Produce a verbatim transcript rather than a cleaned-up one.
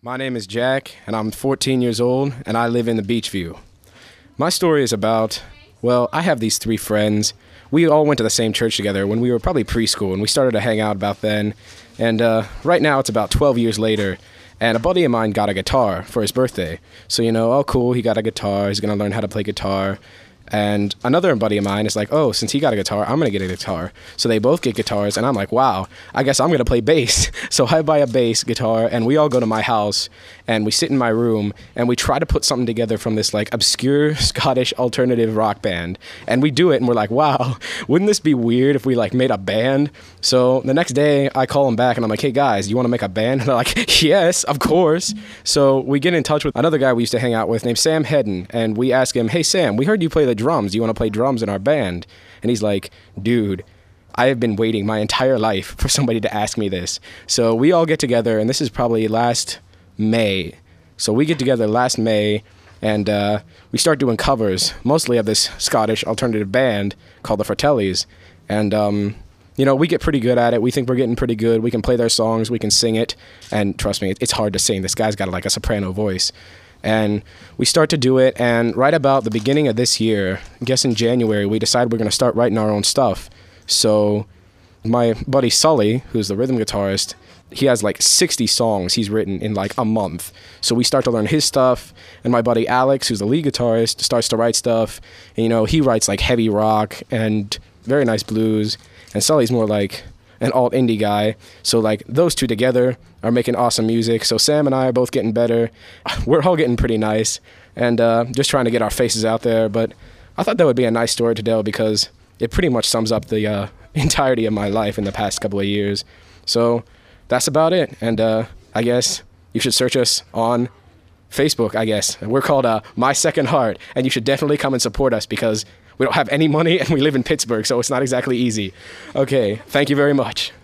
My name is Jack, and I'm fourteen years old, and I live in the Beachview. My story is about, well, I have these three friends. We all went to the same church together when we were probably preschool, and we started to hang out about then. And uh, right now, it's about twelve years later, and a buddy of mine got a guitar for his birthday. So, you know, oh, cool, he got a guitar, he's going to learn how to play guitar. And another buddy of mine is like, oh, since he got a guitar, I'm going to get a guitar. So they both get guitars, and I'm like, wow, I guess I'm going to play bass. So I buy a bass guitar, and we all go to my house, and we sit in my room, and we try to put something together from this, like, obscure Scottish alternative rock band. And we do it, and we're like, wow, wouldn't this be weird if we, like, made a band? So the next day, I call them back, and I'm like, hey, guys, you want to make a band? And they're like, yes, of course. So we get in touch with another guy we used to hang out with named Sam Hedden, and we ask him, hey, Sam, we heard you play the drums. Do you want to play drums in our band? And he's like, dude, I have been waiting my entire life for somebody to ask me this. So we all get together, and this is probably last May. So we get together last May, and uh, we start doing covers, mostly of this Scottish alternative band called the Fratellis. And, um, you know, we get pretty good at it. We think we're getting pretty good. We can play their songs. We can sing it. And trust me, it's hard to sing. This guy's got, like, a soprano voice. And we start to do it, and right about the beginning of this year, I guess in January, we decided we're going to start writing our own stuff. So my buddy Sully, who's the rhythm guitarist, he has like sixty songs he's written in like a month. So we start to learn his stuff, and my buddy Alex, who's the lead guitarist, starts to write stuff. And, you know, he writes like heavy rock and very nice blues, and Sully's more like an alt indie guy. So like those two together are making awesome music. So Sam and I are both getting better. We're all getting pretty nice, and uh, just trying to get our faces out there. But I thought that would be a nice story to tell because it pretty much sums up the uh, entirety of my life in the past couple of years. So that's about it. And uh, I guess you should search us on Facebook, I guess. We're called uh, My Second Heart, and you should definitely come and support us because we don't have any money and we live in Pittsburgh, so it's not exactly easy. Okay, thank you very much.